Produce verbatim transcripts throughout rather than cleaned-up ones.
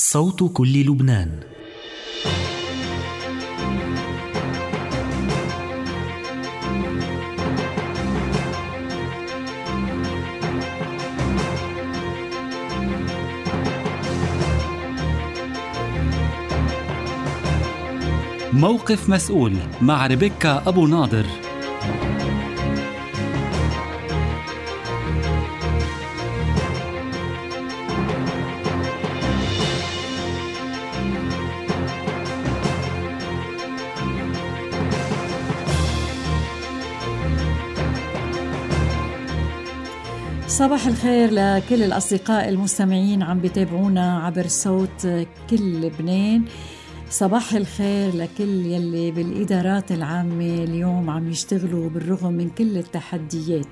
صوت كل لبنان. موقف مسؤول مع ريبيكا أبو ناظر. صباح الخير لكل الأصدقاء المستمعين عم بيتابعونا عبر صوت كل لبنان. صباح الخير لكل يلي بالإدارات العامة اليوم عم يشتغلوا بالرغم من كل التحديات،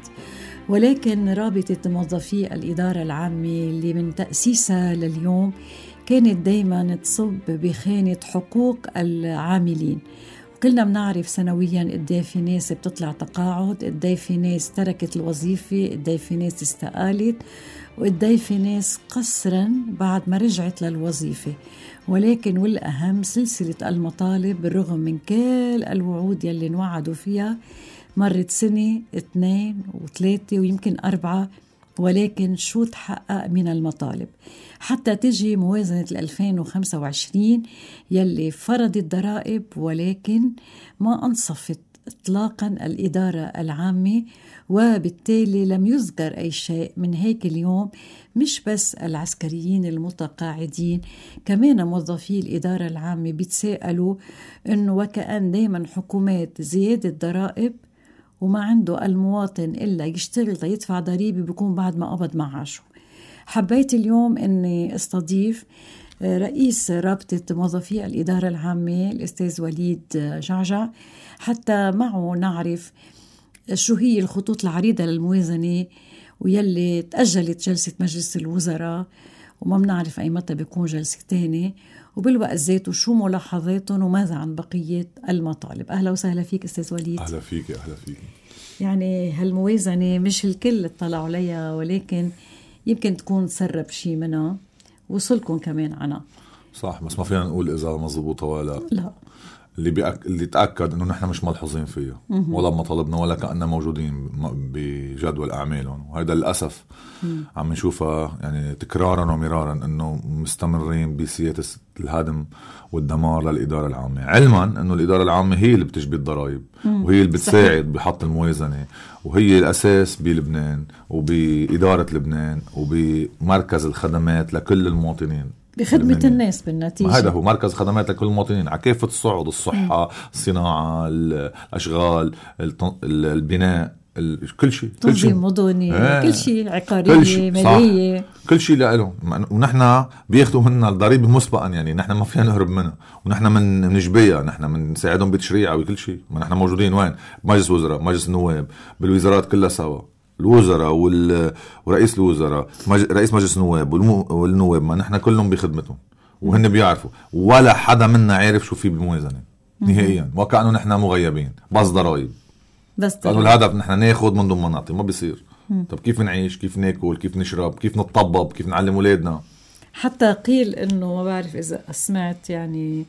ولكن رابطة موظفي الإدارة العامة اللي من تأسيسها لليوم كانت دايما تصب بخانة حقوق العاملين. كلنا بنعرف سنويا قديه في ناس بتطلع تقاعد، قديه في ناس تركت الوظيفة، قديه في ناس استقالت، وقديه في ناس قسرا بعد ما رجعت للوظيفة. ولكن والأهم سلسلة المطالب بالرغم من كل الوعود يلي نوعدوا فيها، مرت سنة اثنين وثلاثة ويمكن أربعة، ولكن شو تحقق من المطالب حتى تجي موازنة ألفين وخمسة وعشرين يلي فرضت ضرائب ولكن ما أنصفت إطلاقا الإدارة العامة، وبالتالي لم يذكر أي شيء. من هيك اليوم مش بس العسكريين المتقاعدين، كمان موظفي الإدارة العامة بيتساءلوا إنه وكأن دايما حكومات زيادة ضرائب وما عنده المواطن إلا يشتغل يدفع ضريبة بيكون بعد ما قبض معاشه. حبيت اليوم أني استضيف رئيس رابطة موظفي الإدارة العامة الأستاذ وليد جعجع حتى معه نعرف شو هي الخطوط العريضة للموازنة ويلي تأجلت جلسة مجلس الوزراء وما بنعرف أي متى بيكون جلسة تاني، وبالوقت ذاته شو ملاحظاتهم وماذا عن بقية المطالب. أهلا وسهلا فيك أستاذ وليد. أهلا فيك أهلا فيك. يعني هالموازنة مش الكل اطلعوا عليها، ولكن يمكن تكون تسرب شيء منها وصلكم كمان عنها. صح، بس ما فينا نقول إذا مزبوطة ولا لا. اللي بيأك... اللي تأكد إنه نحن مش ملحوظين فيها ولا مطالبنا ولا كأننا موجودين بجدول أعمالهم، وهذا للأسف مم. عم نشوفها يعني تكرارا ومرارا إنه مستمرين بسياسة الهدم والدمار للإدارة العامة، علما إنه الإدارة العامة هي اللي بتجبي الضرائب وهي اللي بتساعد بحط الموازنة، وهي الأساس بلبنان وبإدارة لبنان وبمركز الخدمات لكل المواطنين بخدمة الناس بالنتيجة. هذا هو مركز خدمات لكل المواطنين على كافة الصعود، الصحة، الصناعة، الأشغال، البناء، كل شيء، تنظيم مدني، آه. كل شيء، عقارية، شي. مالية، كل شيء لهم. ونحن بياخدوا منا الضريبة مسبقا، يعني نحن ما فينا نهرب منها، ونحن من منجبيها، نحن من نساعدهم بتشريع وكل شيء. ما نحن موجودين وين؟ مجلس وزراء، مجلس النواب، بالوزارات كلها سوا، الوزراء وال... ورئيس الوزراء، مج... رئيس مجلس النواب والمو... والنواب، ما نحن كلهم بخدمتهم وهن بيعرفوا، ولا حدا منا عارف شو في بالموازنة نهائيا، وكأنه نحن مغيبين، بس ضرائب. بس قالوا الهدف نحن ناخد من دون ما نعطي، ما بيصير. مم. طب كيف نعيش، كيف ناكل، كيف نشرب، كيف نتطبب، كيف نعلم أولادنا؟ حتى قيل إنه ما بعرف إذا سمعت، يعني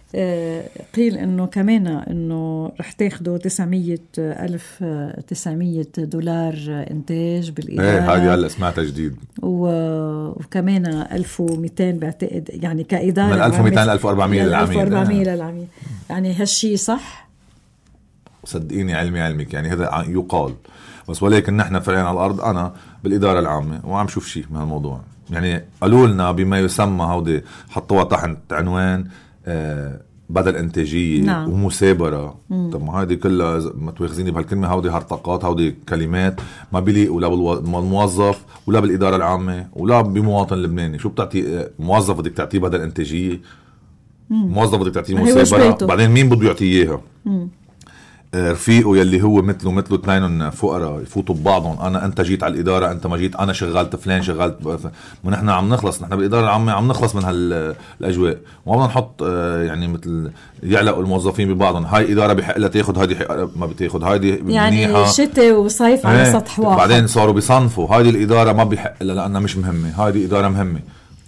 قيل إنه كمان إنه رح تاخدوا تسعمية ألف تسعمية دولار إنتاج بالإدارة. إيه هذه هلا سمعتها جديد. وكمان ألف ومئتين بعتقد، يعني كإدارة من ألف ومئتين لألف وأربعمية للعميل. ألف وأربعمية للعميل. يعني هالشي صح؟ صدقيني علمي علمك، يعني هذا يقال، بس ولكن نحن فعليا على الأرض أنا بالإدارة العامة وعم شوف شيء من هالموضوع. يعني قالوا لنا بما يسمى هودي حطوها تحت عنوان آه بدل إنتاجية. نعم. ومثابرة. طب ما هذه كلها ما تواخذيني بهالكلمة، هودي هرطقات، هودي كلمات ما بيليقوا لا بالموظف ولا بالإدارة العامة ولا بمواطن لبناني. شو بتعطي موظف بدك تعطيه بدل إنتاجية؟ موظف بدك تعطيه مثابرة، بعدين مين بده يعطيه إياها؟ رفيقه يلي هو مثله مثله اثنين فقراء يفوتوا ببعضهم، انا انت جيت على الاداره، انت ما جيت، انا شغلت فلان شغلت، ونحن عم نخلص، نحن بالاداره العامه عم نخلص من هالاجواء، وما بدنا نحط يعني مثل يعلقوا الموظفين ببعضهم، هاي اداره بحق لها تاخذ، هذه ما بتاخذ، هذه يعني شتاء وصيف على سطح واحد. بعدين صاروا بيصنفوا هذه الاداره ما بحق لها لانها مش مهمه، هذه اداره مهمه.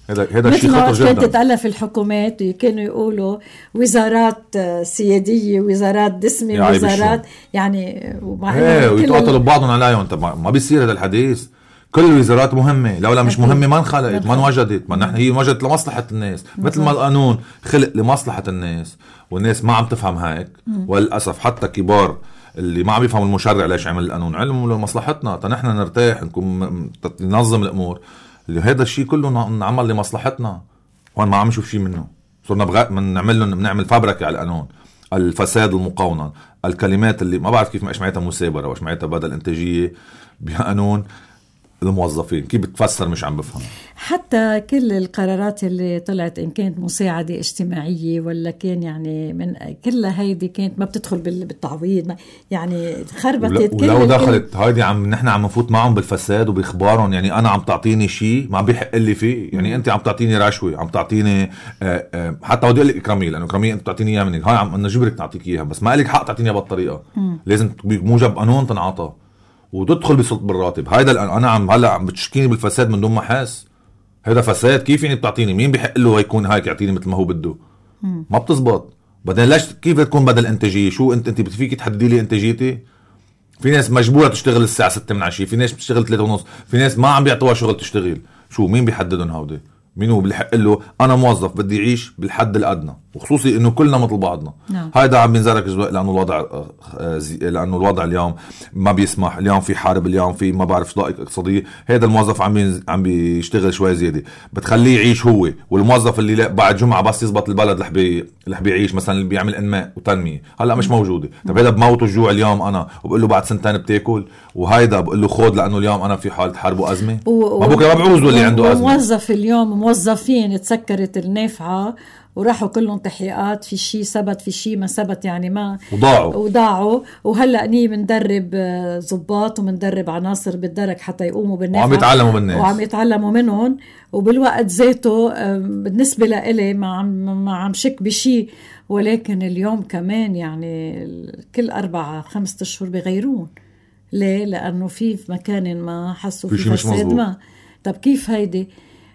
هذا هذا شيء خطر جدا. كانت تتألف الحكومات كانوا يقولوا وزارات سيادية، وزارات دسمة، وزارات يعني ايه ويتقاتلوا ببعضهم عليهم. طب ما بيصير هذا الحديث. كل الوزارات مهمة، لولا مش مهمة ما انخلقت، ما انوجدت. ما نحن هي انوجدت لمصلحة الناس، مثل ما القانون خلق لمصلحة الناس، والناس ما عم تفهم هيك. وللأسف حتى كبار اللي ما عم يفهموا المشرع ليش عمل القانون، علموا لمصلحتنا تنحن نرتاح، نكون ننظم الأمور. هذا الشيء كله نعمل لمصلحتنا، وأنا ما عم نشوف شيء منه. صرنا بغا من نعمل لهم بنعمل فابركة على القانون. الفساد المقاونن، الكلمات اللي ما بعرف كيف ما معناتها مسابرة وإيش معناتها بدل إنتاجية بقانون الموظفين، كيف بتفسر مش عم بفهم. حتى كل القرارات اللي طلعت إن كانت مساعدة اجتماعية ولا كان يعني من كلها هيدي كانت ما بتدخل بالتعويض، يعني خربتت. ولو دخلت هيدي عم نحن عم نفوت معهم بالفساد وبإخبارهم. يعني أنا عم تعطيني شيء ما بيحق لي فيه، يعني أنت عم تعطيني رشوة، عم تعطيني آآ آآ حتى ودي لك إكرامية، لأنه إكرامية أنت تعطيني إياها منك، هاي عم أنا جبرك نعطيك إياها، بس ما لك حق تعطيني إياها بالطريقة. لازم بموجب قانون تنعطى وتدخل بسلط بالراتب. هيدا انا عم هلا عم بتشكيني بالفساد من دون ما حاس. هذا فساد. كيف يعني بتعطيني؟ مين بيحق له يكون هيك يعطيني مثل ما هو بده؟ ما بتزبط. بعدين ليش كيف تكون بدل انتاجيه؟ شو انت انت فيك تحددي لي انتاجيتي؟ في ناس مجبوره تشتغل الساعه ستة من عشية، في ناس بتشتغل ثلاثة ونص، في ناس ما عم بيعطوها شغل تشتغل. شو مين بيحددهم هودي؟ مين هو بيحق له؟ انا موظف بدي اعيش بالحد الادنى، وخصوصي انه كلنا مثل بعضنا. نعم. هيدا عم بينزرك لانه الوضع لانه الوضع اليوم ما بيسمح. اليوم في حرب، اليوم في ما بعرف ضائقه اقتصاديه. هذا الموظف عم بينز... عم بيشتغل شوي زياده، بتخليه يعيش هو. والموظف اللي لا بعد جمعه بس يزبط البلد رح بي رح بيعيش مثلا، اللي بيعمل انماء وتنميه هلا مش موجوده. طب هذا بموت الجوع اليوم انا، وبقول له بعد سنتين بتاكل، وهيدا بقول له خذ لانه اليوم انا في حاله حرب وازمه. و... ما بكره ما بعوزه اللي عنده ازمه. موظف اليوم موظفين تسكرت النافعة وراحوا كلهم تحقيقات، في شيء ثبت في شيء ما ثبت، يعني ما وضاعوا وضاعوا وهلا ني بندرب ضباط ومندرب عناصر بالدرك حتى يقوموا بالنافعة، وعم يتعلموا بالناس وعم يتعلموا منهم. وبالوقت ذاته بالنسبة لإلي ما عم ما عم شك بشيء، ولكن اليوم كمان يعني كل أربعة خمسة أشهر بيغيرون. ليه؟ لأنه في مكان ما حسوا في فساد ما. طب كيف هيدي؟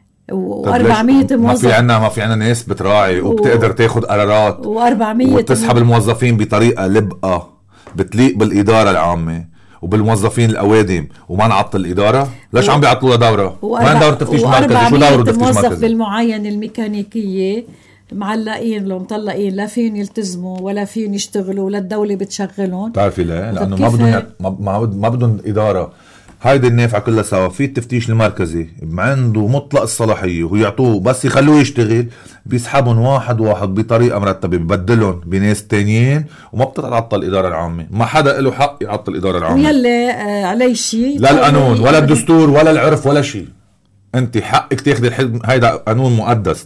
وأربعمية موظف ما في عنا ما في عنا ناس بتراعي وبتقدر و... تاخد قرارات، وأربعمية وتسحب م... الموظفين بطريقة لبقة بتليق بالإدارة العامة وبالموظفين الأوادم، وما نعطل الإدارة. ليش و... عم بيعطلوا دورة؟ وين دورة تفتيش مركزي؟ شو دورة تفتيش مركزي؟ موظف بالمعاين الميكانيكية معلقين لو مطلقين، لا فين يلتزموا ولا فين يشتغلوا ولا الدولة بتشغلهم. تعرفي ليه؟ لأنه ما بدهم ما ما بدهم إدارة. هيدي النافعة كلها سوا. في التفتيش المركزي عنده مطلق الصلاحية، ويعطوه بس يخلوه يشتغل، بيسحبهم واحد واحد بطريقة مرتبة، ببدلهم بناس تانيين، وما بتتعطل الإدارة العامة. ما حدا له حق يعطل الإدارة العامة. ويلي آه علي شيء، لا القانون ولا الدستور ولا العرف ولا شيء. انت حقك تاخدي الخدمة، هيدا قانون مقدس.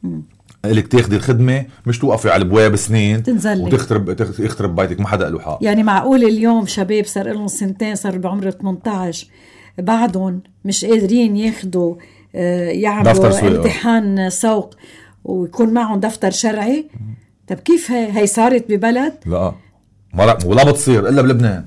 لك تاخدي الخدمة، مش توقفي على البواب سنين تنزلي وتخرب تخرب بيتك. ما حدا له حق. يعني معقول اليوم شباب صار لهم سنتين، صار بعمر ثمانية عشر، بعدهم مش قادرين ياخدوا يعملوا امتحان سوق ويكون معهم دفتر شرعي؟ طب كيف هي هي صارت ببلد؟ لا ما ولا بتصير الا بلبنان.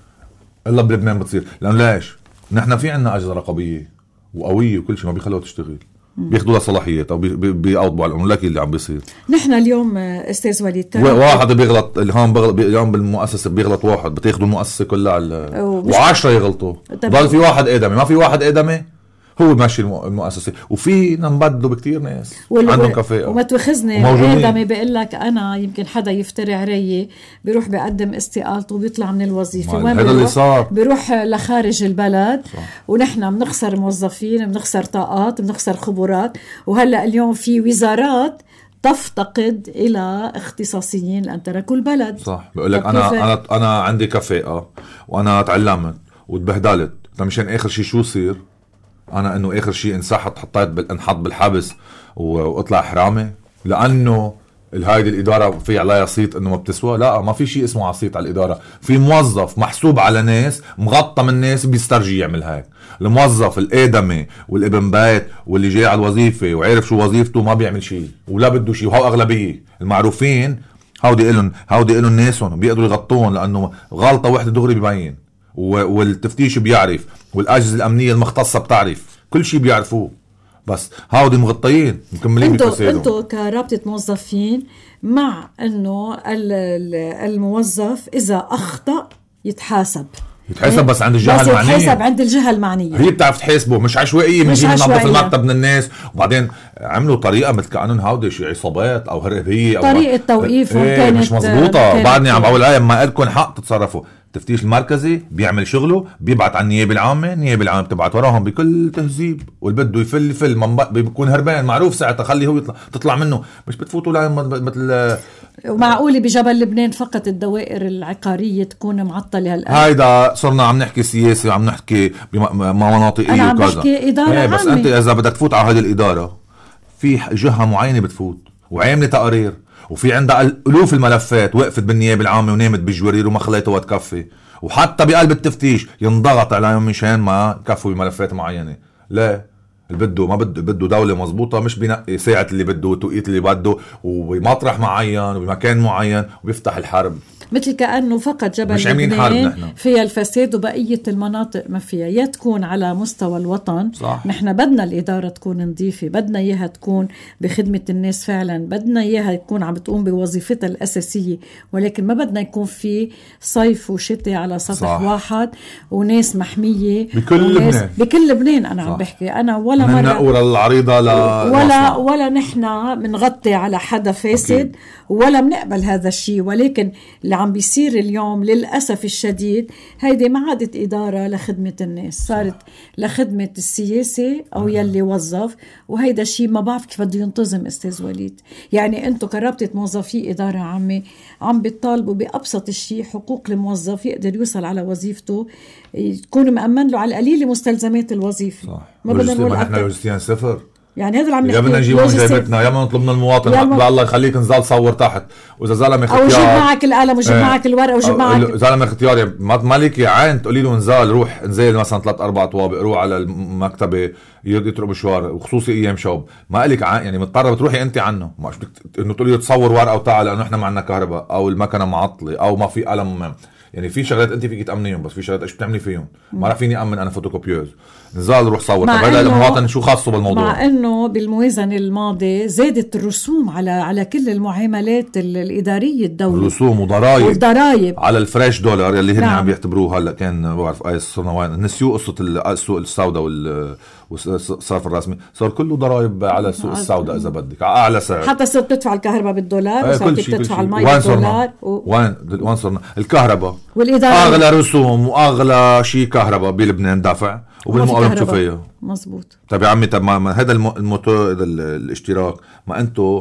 الا بلبنان بتصير. لأن ليش؟ نحن في عنا أجهزة رقابية وقوية وكل شيء، ما بيخلوها تشتغل، بياخدوا لها صلاحيات او بيقضوا على الاملاك اللي عم بيصير. نحن اليوم استاذ وليد واحد بيغلط اليوم بيغلط اليوم بالمؤسسه، بيغلط واحد بتاخذوا المؤسسه كلها على وعشرة يغلطوا، ضل في واحد ادمي. ما في واحد ادمي هو ماشي المؤسسه، وفي نبدلوا بكتير ناس وال... عندهم كفاءه. وما تواخذني ادمي بيقول لك انا يمكن حدا يفتري علي، بيروح بيقدم استقالته وبيطلع من الوظيفه. وين هذا اللي صار؟ بيروح لخارج البلد. صح. ونحن بنخسر موظفين، بنخسر طاقات، بنخسر خبرات. وهلا اليوم في وزارات تفتقد الى اختصاصيين لان تركوا البلد. صح. بقول لك انا انا انا عندي كفاءه وانا تعلمت وتبهدلت، مشان اخر شيء شو يصير؟ انا انه اخر شيء انسحت، حطيت بالانحط بالحبس واطلع حرامي لانه هايدي الاداره في عليها صيت انه ما بتسوى. لا، ما في شيء اسمه عصيت على الاداره. في موظف محسوب على ناس، مغطى من الناس بيسترجي يعمل هيك. الموظف الادمي والابن بيت واللي جاي على الوظيفه وعارف شو وظيفته ما بيعمل شيء ولا بده شيء، وهو اغلبيه المعروفين. هودي الهم هودي الهم ناسهم بيقدروا يغطون، لانه غلطه واحده دغري ببين، والتفتيش بيعرف، والاجهزه الامنيه المختصه بتعرف، كل شيء بيعرفوه. بس هاودي مغطيين مكملين بفسادهم. انتو كرابطة موظفين مع انه الموظف اذا اخطأ يتحاسب يتحاسب بس عند الجهة بس المعنية، يتحاسب عند الجهة المعنية، هي بتعرف تحاسبه مش عشوائية من جهة نظف المكتب من الناس. وبعدين عملوا طريقة مثل كأنهم هودي شي عصابات او هربية او طريقة توقيفهم ايه كانت مش مزبوطة. بعدني عم بقول ايه ما لكم حق تتصرفوا. التفتيش المركزي بيعمل شغله، بيبعت على النيابة العامة، النيابة العامة بتبعت وراهم بكل تهذيب، واللي بده يفل يفل بيكون هربان معروف ساعتها خليه هو يطلع تطلع منه، مش بتفوتوا لا مثل. ومعقولة بجبل لبنان فقط الدوائر العقارية تكون معطلة هالقد؟ هيدا صرنا عم نحكي سياسي وعم نحكي بمناطقية أنا عم بحكي إدارة عامة. بس أنت إذا بدك تفوت على هذه الإدارة في جهة معينة بتفوت وعاملة تقارير وفي عندها ألوف الملفات وقفت بالنيابة العامة ونامت بالجوارير وما خليتها تكفي، وحتى بقلب التفتيش ينضغط عليهم مشان ما كفوا بملفات معينة. لا اللي بده ما بده بده دولة مزبوطة، مش بينقي ساعة اللي بده وتوقيت اللي بده وبمطرح معين وبمكان معين وبيفتح الحرب، مثل كأنه فقط جبل لبنان فيها الفساد وبقية المناطق ما فيها. يا تكون على مستوى الوطن صح. نحن بدنا الإدارة تكون نظيفة، بدنا إياها تكون بخدمة الناس فعلا، بدنا إياها تكون عم بتقوم بوظيفتها الأساسية، ولكن ما بدنا يكون في صيف وشتاء على سطح صح. واحد وناس محمية بكل لبنان بكل لبنان. أنا صح. عم بحكي أنا ولا من مرة النقورة العريضة لا ولا ولا نحن منغطي على حدا فاسد أوكي. ولا منقبل هذا الشيء، ولكن اللي عم بيصير اليوم للأسف الشديد هيدي ما عادت إدارة لخدمة الناس، صارت لخدمة السياسة أو يلي وظف، وهيدا الشيء ما بعرف كيف بده ينتظم. أستاذ وليد يعني أنتو كرابطة موظفي إدارة عامة عم بيطالبوا بأبسط الشيء حقوق الموظف يقدر يوصل على وظيفته، تكون مأمن له على القليل مستلزمات الوظيفة صح. ما بدنا نقول احنا لوجستيان صفر يعني هذا عم يا بدنا نجيب من جيبتنا يا ما نطلب من المواطن م... الله يخليك انزل صور تحت، واذا زلمه اختيار او جيب معك القلم وجيب اه. معك الورقه وجيب معك زلمه اختيار مالك يا عين تقولي له انزل روح انزل مثلا ثلاث اربع طوابق روح على المكتبه يترك مشوار وخصوصي ايام شوب ما قالك يعني مضطره بتروحي انت عنه مش انه تقولي له تصور ورقه وتعال لانه احنا ما عندنا كهرباء او المكنه معطله او ما في قلم. يعني في شغلات انت فيك تامنيهم بس في شغلات ايش بتعملي فيهم ما راح فيني امن انا فوتوكوبيوز نزال روح صور. طب هذا المواطن شو خاصه بالموضوع؟ مع انه بالموازنه الماضيه زادت الرسوم على على كل المعاملات الاداريه الدوليه، رسوم وضرائب والضرائب على الفريش دولار اللي هن نعم. عم بيعتبروه هلا كان ما بعرف اي صرنا وين نسيوا قصه السوق السوداء وال والصرف الرسمي صار كله ضرائب على السوق السوداء اذا بدك على اعلى سعر، حتى صرت تدفع الكهرباء بالدولار وصرت تدفع المي بالدولار و... وين وين صرنا الكهرباء والإدارة اغلى رسوم واغلى شيء كهرباء بلبنان دافع وبالمقابل تشوفيها مزبوط. طب يا عمي طب ما هذا الموتور هذا الاشتراك ما انتو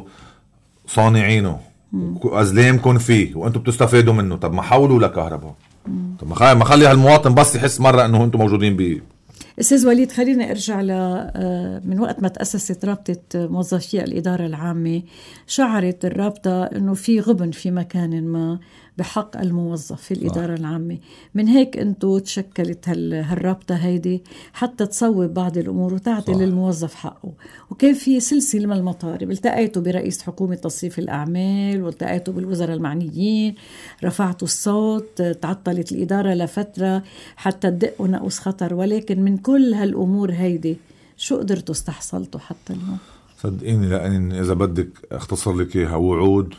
صانعينه ازلامكم فيه وانتو بتستفادوا منه، طب ما حولوا لكهرباء، طب ما خلي هالمواطن بس يحس مره انه انتو موجودين بيه. أستاذ وليد خلينا ارجع ل من وقت ما تأسست رابطة موظفي الإدارة العامة شعرت الرابطة انه في غبن في مكان ما بحق الموظف في الإدارة آه. العامة، من هيك انتو تشكلت هالرابطة هيدي حتى تصوب بعض الأمور وتعطي صح. للموظف حقه، وكان في سلسلة من المطالب، التقيتوا برئيس حكومة تصريف الأعمال والتقيتوا بالوزراء المعنيين، رفعتوا الصوت، تعطلت الإدارة لفترة حتى تدقوا نقص خطر، ولكن من كل هالأمور هيدي شو قدرتوا استحصلتوا حتى اليوم؟ صدقيني لأن إذا بدك اختصر لك إياها وعود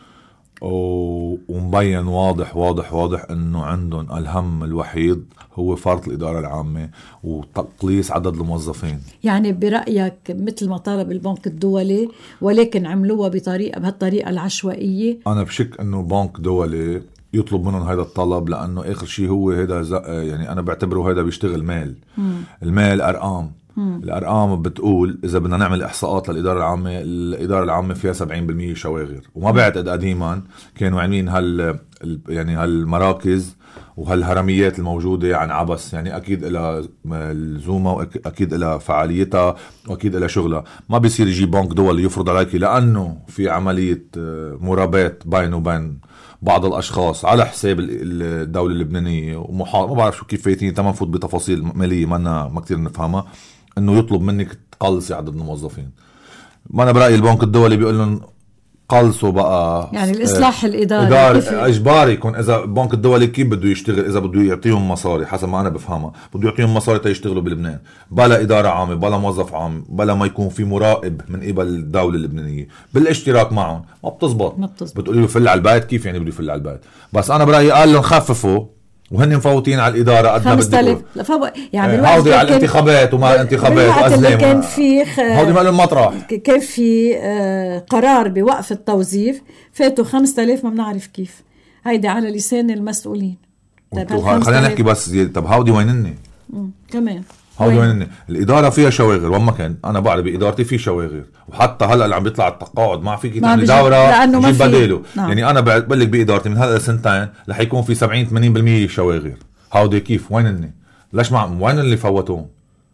ومبين واضح واضح واضح انه عندهم الهم الوحيد هو فرض الإدارة العامة وتقليص عدد الموظفين. يعني برأيك مثل ما طالب البنك الدولي ولكن عملوها بطريقة بهالطريقة العشوائية؟ انا بشك انه بنك دولي يطلب منهم هذا الطلب لانه اخر شيء هو هذا يعني انا بعتبره هذا بيشتغل مال مم. المال ارقام مم. الارقام بتقول اذا بدنا نعمل احصاءات للاداره العامه الاداره العامه فيها سبعين بالمية شواغر، وما بعتقد قديما كانوا عاملين هال يعني هالمراكز وهالهرميات الموجوده عن عبس، يعني اكيد لها لزومها واكيد لها فعاليتها واكيد لها شغلها. ما بيصير يجي بنك دولي يفرض عليك لانه في عمليه مرابات بينه وبين بعض الاشخاص على حساب الدوله اللبنانيه ومحا... ما بعرف شو كيف فايتين تمام فوت بتفاصيل ماليه ما أنا ما كتير نفهمها، انه يطلب منك تقلصي عدد الموظفين. ما انا برايي البنك الدولي بيقول لهم قلصوا بقى يعني الإصلاح اه الإداري إدارة إجباري يكون. إذا البنك الدولي كيف بده يشتغل؟ إذا بده يعطيهم مصاري حسب ما أنا بفهمها، بده يعطيهم مصاري تيشتغلوا بلبنان بلا إدارة عامة، بلا موظف عام، بلا ما يكون في مراقب من قبل الدولة اللبنانية، بالاشتراك معهم ما بتزبط. بتقولي له فل على البيت، كيف يعني بده يفل على البيت؟ بس أنا برأيي قال لهم خففوا وهن مفوتين على الإدارة قد ما بدك. يعني هودي على الانتخابات وما الانتخابات وأزلام كان في خ... هودي ما لهم مطرح. كان في آه قرار بوقف التوظيف، فاتوا خمسة آلاف ما بنعرف كيف. هيدي على لسان المسؤولين. طيب خلينا نحكي بس زي... طب هودي وينني كمان؟ هودي وينني الإدارة فيها شواغر، وما كان أنا بعرف بإدارتي في شواغر، وحتى هلا اللي عم بيطلع التقاعد ما فيك تعمل دورة جيب بديله. نعم. يعني أنا بقول لك بإدارتي من هلا سنتين رح يكون في سبعين ثمانين بالمية شواغر. هودي كيف وينني؟ ليش مع وين اللي فوتون؟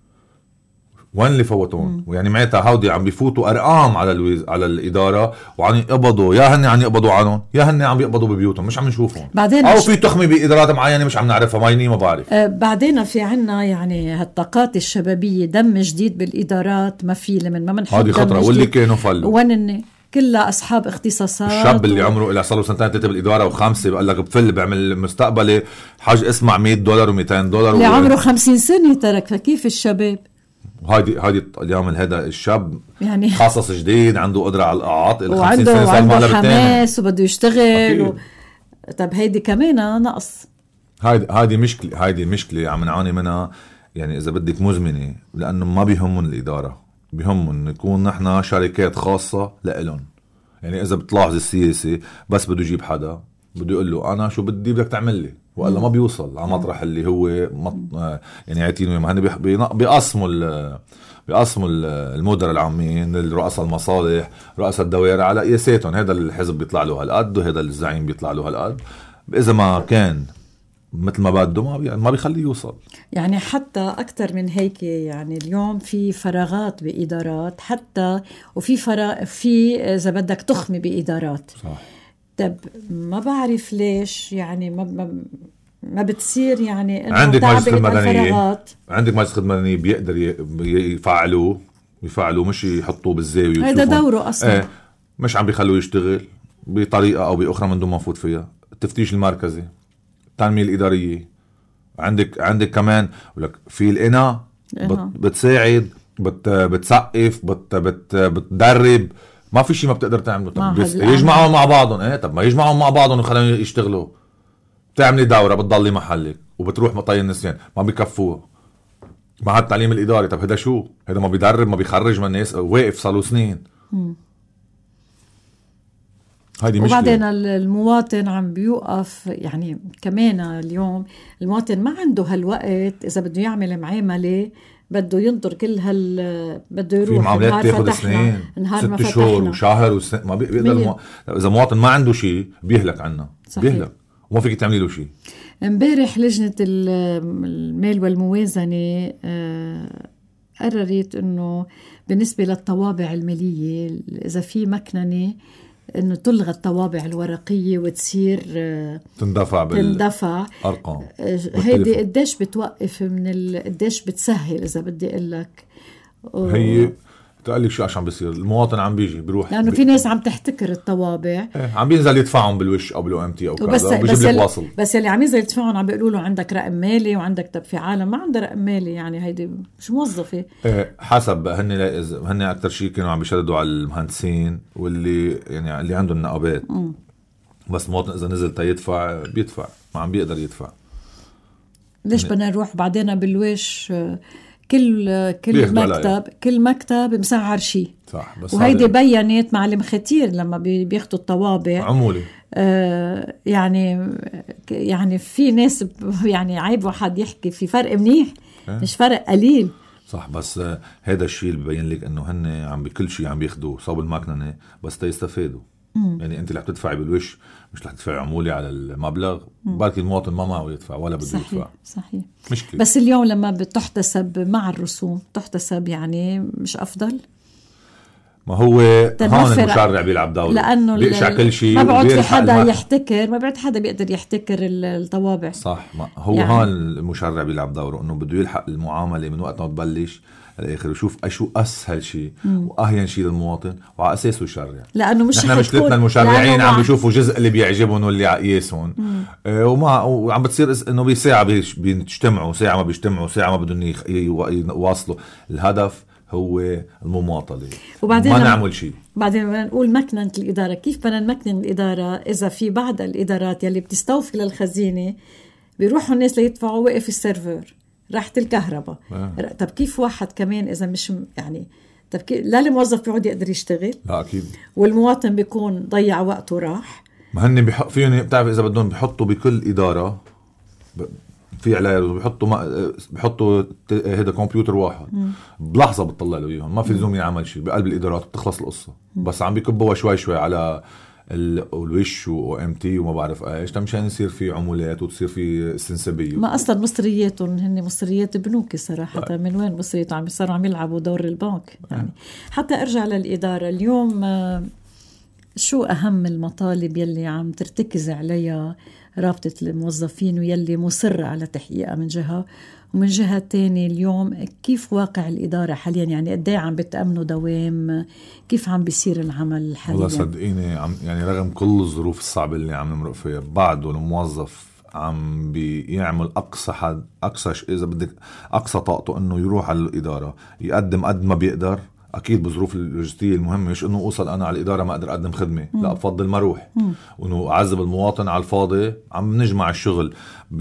وين اللي فوتون؟ ويعني معناتها هودي عم بيفوتوا ارقام على الويز... على الاداره وعم يقبضوا، يا هن عم يقبضوا عنهم يا هن عم يقبضوا ببيوتهم مش عم نشوفهم، بعدين او في تخمه بادارات معينه مش عم نعرفها مايني ما بعرف. آه بعدين في عنا يعني هالطاقات الشبابيه دم جديد بالادارات ما في لمن ما بنحب. هذه خطره واللي كانوا فلوا وين كلها اصحاب اختصاصات. الشاب اللي و... عمره الى صار له سنتين ثلاثه بالاداره وخمسه بقول لك بفل بعمل مستقبلي حاج اسمع مية دولار و200 دولار اللي و... عمره خمسين سنه ترك. فكيف الشباب هادي هادي اليوم هذا الشاب يعني خاصص جديد عنده قدره على القعاط وعنده وعنده حماس وبده يشتغل و... طب هيدي كمان نقص. هايدي هايدي مشكله هايدي المشكله عم نعاني منها يعني اذا بدك مزمنه، لانه ما بيهمهم الاداره، بيهمهم نكون نحن شركات خاصه لإلهم. يعني اذا بتلاحظ السياسي بس بده يجيب حدا بده يقول له انا شو بدي بدك تعمل لي، والا ما بيوصل على مطرح اللي هو مط... يعني عايتينه ما هن بيقسموا ال... بيقسموا المدراء العامين، الرؤساء المصالح، رؤساء الدوائر على قياساتهم. هذا الحزب بيطلع له هالقد وهذا الزعيم بيطلع له هالقد. اذا ما كان مثل ما بده ما بي... ما بيخليه يوصل. يعني حتى أكتر من هيك يعني اليوم في فراغات بإدارات حتى، وفي فراغ في إذا بدك تخمي بإدارات. صح. طب ما بعرف ليش يعني ما ما, ما بتصير يعني إنه عندك مجلس المدنية، عندك مجلس المدنية بيقدر يفعلوه يفعلوه مش يحطوه بالزاوية. هذا دوره أصلا. ايه مش عم بيخلوه يشتغل بطريقة أو بأخرى من دون ما نفوت فيها. التفتيش المركزي، التنمية الإدارية، عندك عندك كمان لك في الإنا بت بتساعد بت بتسقف بت بت بتدرب. ما في شيء ما بتقدر تعمله. طب بس يجمعهم مع بعضهم. ايه طب ما يجمعهم مع بعضهم وخليهم يشتغلوا. بتعملي دورة بتضلي محلك وبتروح مطي النسيان ما بيكفوها. مع التعليم الإداري طب هذا شو؟ هذا ما بيدرب ما بيخرج من الناس واقف صاروا سنين. هيدي مشكلة. وبعدين المواطن عم بيوقف يعني كمان اليوم المواطن ما عنده هالوقت إذا بده يعمل معاملة بده ينطر كل هال بده يروح في معاملات تاخد سنين ست شهور وشهر وسن... ما بيقدر المو... اذا مواطن ما عنده شيء بيهلك عنا. صحيح. بيهلك وما فيك تعملي له شيء. امبارح لجنة المال والموازنة قررت انه بالنسبة للطوابع المالية اذا في مكننة انه تلغى الطوابع الورقيه وتصير تندفع تندفع ارقام. هيدي قديش بتوقف من ال... قديش بتسهل اذا بدي اقول لك. هي تقول لك شو عشان بيصير المواطن عم بيجي بيروح لانه بي... في ناس عم تحتكر الطوابع. ايه عم بينزل يدفعهم بالوش او بالو ام تي او كذا وبيجيب لك واصل. بس اللي عم ينزل يدفعهم عم بيقولوا له عندك رقم مالي وعندك. طب في عالم ما عندها رقم مالي يعني هيدي مش موظفه. ايه حسب هن هن اكثر شيء كانوا عم بيشددوا على المهندسين واللي يعني اللي عندهم نقابات. م. بس المواطن اذا نزل تيدفع بيدفع ما عم بيقدر يدفع. ليش بدنا نروح بعدين بالوش؟ كل كل مكتب كل مكتب مسعر شيء. صح. بس وهيدي بينت معلم ختير لما بياخدوا الطوابع عمولي. آه يعني يعني في ناس يعني عيب واحد يحكي في فرق منيح. اه؟ مش فرق قليل. صح. بس هذا الشيء اللي ببين لك انه هن عم بكل شيء عم بياخدوه صوب المكننه بس تيستفادوا. مم. يعني انت اللي رح تدفعي بالوش مش رح تدفعي عمولي على المبلغ. بالك المواطن ما معه يدفع ولا بده يدفع. صحيح. مشكلة. بس اليوم لما بتحتسب مع الرسوم تحتسب يعني مش افضل. ما هو هون المشرع بيلعب دور لانه بيقشع كل شيء ما بعد في حدا يحتكر ما بعد حدا بيقدر يحتكر الطوابع. صح. ما هو يعني هون المشرع بيلعب دوره انه بده يلحق المعامله من وقت ما تبلش الاخر وشوف شو اسهل شيء واهين شيء للمواطن وعلى اساسه يشرع. لانه مش نحن مشكلتنا المشرعين عم بيشوفوا جزء اللي بيعجبهم واللي عقيسهم اه وما وعم بتصير انه بساعه بيجتمعوا ساعه ما بيجتمعوا ساعه ما بدهم يواصلوا. الهدف هو المماطله وبعدين ما نعمل شيء. بعدين بدنا نقول مكننه الاداره. كيف بدنا نمكن الاداره اذا في بعض الادارات يلي بتستوفي للخزينه بيروحوا الناس ليدفعوا وقف السيرفر راحت الكهرباء آه. طب كيف واحد كمان اذا مش يعني طب كيف لا الموظف بيقعد يقدر يشتغل؟ لا اكيد. والمواطن بيكون ضيع وقته راح. ما هن بيحط فيهم بتعرف اذا بدهم بيحطوا بكل اداره في عليه بيحطوا ما بيحطوا هذا كمبيوتر واحد مم. بلحظه بتطلع له اياهم ما في لزوم يعمل شيء بقلب الادارات بتخلص القصه مم. بس عم بيكبوا شوي شوي على الوش وام تي وما بعرف ايش مشان يصير في عمولات وتصير في سنسبيه. ما اصلا مصرياتهم هن مصريات بنوك صراحه طيب. من وين مصريات عم يصيروا عم يلعبوا دور البنك يعني. حتى ارجع للاداره اليوم شو اهم المطالب يلي عم ترتكز عليها رابطه الموظفين ويلي مصره على تحقيقها من جهه ومن جهة تانية اليوم كيف واقع الإدارة حاليا يعني قديه عم بتأمنوا دوام كيف عم بيصير العمل حاليا؟ والله صدقيني عم يعني رغم كل الظروف الصعبة اللي عم نمرق فيها بعده الموظف عم بيعمل أقصى حد أقصى إذا بدك أقصى طاقته إنه يروح على الإدارة يقدم قد ما بيقدر. أكيد بظروف اللوجستية المهمة مش إنه أوصل أنا على الإدارة ما أقدر أقدم خدمة مم. لا بفضل ما أروح وإنه أعذب المواطن على الفاضي. عم نجمع الشغل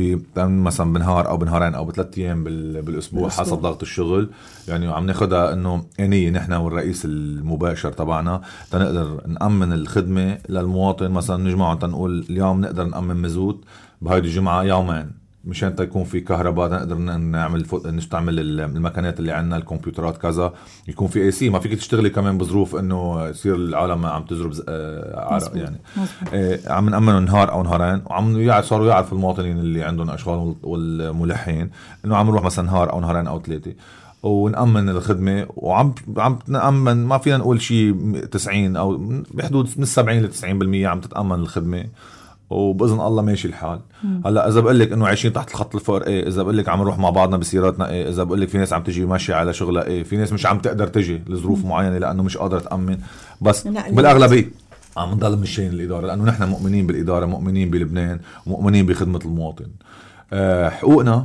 مثلا بنهار أو بنهارين أو بثلاث أيام بالأسبوع حسب ضغط الشغل يعني عم ناخدها إنه آنية نحن والرئيس المباشر تبعنا تنقدر نأمن الخدمة للمواطن. مثلا نجمعه تنقول اليوم نقدر نأمن مزود بهاي الجمعة يومين مشان تكون في كهرباء نقدر نعمل فوت... نستعمل المكانات اللي عندنا الكمبيوترات كذا يكون في اي سي. ما فيك تشتغلي كمان بظروف انه يصير العالم عم تزرب عرق يعني آه عم نأمنه نهار او نهارين وعم يعرف صاروا يعرف المواطنين اللي عندهم اشغال والملحين انه عم نروح مثلا نهار او نهارين او ثلاثه ونأمن الخدمة وعم عم نأمن ما فينا نقول شيء تسعين او بحدود من سبعين لتسعين بالمية عم تتأمن الخدمة وبإذن الله ماشي الحال. هلا إذا بقول لك إنه عايشين تحت الخط الفقر إيه إذا بقول لك عم نروح مع بعضنا بسياراتنا إيه إذا بقول لك في ناس عم تجي ماشية على شغلها إيه في ناس مش عم تقدر تجي لظروف معينة لأنه مش قادرة تأمن. بس بالأغلبية عم نضل مشين الإدارة لأنه نحن مؤمنين بالإدارة مؤمنين بلبنان ومؤمنين بخدمة المواطن. أه حقوقنا